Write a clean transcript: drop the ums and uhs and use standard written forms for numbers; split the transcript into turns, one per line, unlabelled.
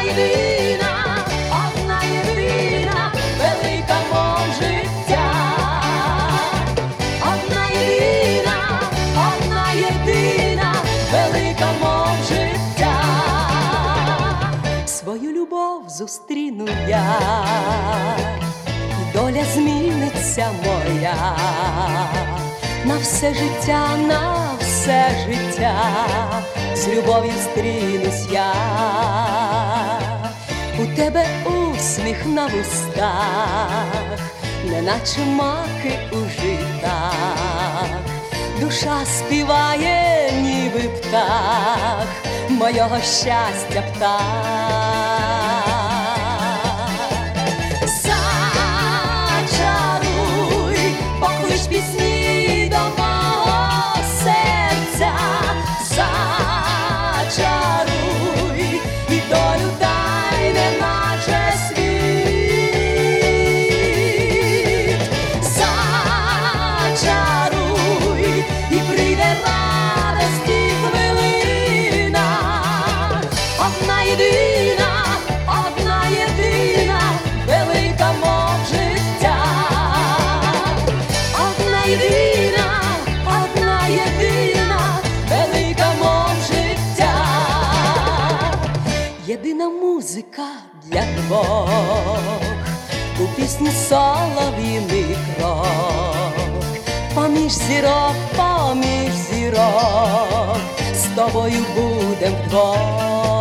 одна єдина, велика, мов життя. Одна єдина, велика, мов життя. Свою любов зустріну я, і доля зміниться моя. На все життя, на все життя, з любов'ю зустрінусь я. У тебе усміх на вустах, неначе маки у житах. Душа співає, ніби птах, мого щастя птах. Зачаруй, поклич пісні до мого серця. Зачаруй, і долю дай, неначе світ. Зачаруй, і прийде радості хвилина. Одна єдина, велика, мов життя. Одна єдина, велика, мов життя. Єдина музика для двох, у пісні солов'їний крок. Поміж зірок, з тобою будем вдвох.